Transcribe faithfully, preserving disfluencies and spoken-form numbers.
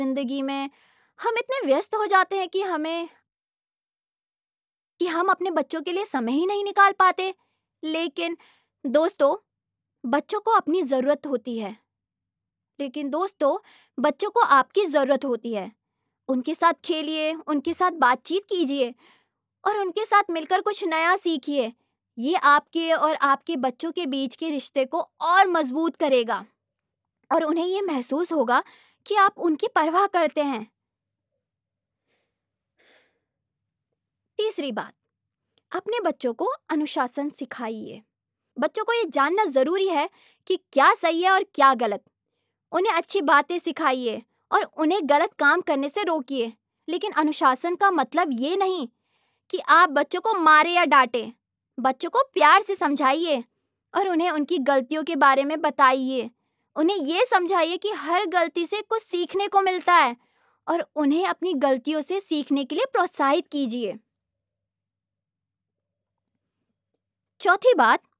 ज़िंदगी में हम इतने व्यस्त हो जाते हैं कि हमें कि हम अपने बच्चों के लिए समय ही नहीं निकाल पाते। लेकिन दोस्तों, बच्चों को अपनी ज़रूरत होती है। लेकिन दोस्तों, बच्चों को आपकी ज़रूरत होती है। उनके साथ खेलिए, उनके साथ बातचीत कीजिए और उनके साथ मिलकर कुछ नया सीखिए। ये आपके और आपके बच्चों के बीच के रिश्ते को और मजबूत करेगा और उन्हें ये महसूस होगा कि आप उनकी परवाह करते हैं। तीसरी बात, अपने बच्चों को अनुशासन सिखाइए। बच्चों को ये जानना ज़रूरी है कि क्या सही है और क्या गलत। उन्हें अच्छी बातें सिखाइए और उन्हें गलत काम करने से रोकिए। लेकिन अनुशासन का मतलब ये नहीं कि आप बच्चों को मारें या डांटें। बच्चों को प्यार से समझाइए और उन्हें उनकी गलतियों के बारे में बताइए। उन्हें ये समझाइए कि हर गलती से कुछ सीखने को मिलता है और उन्हें अपनी गलतियों से सीखने के लिए प्रोत्साहित कीजिए। चौथी बात,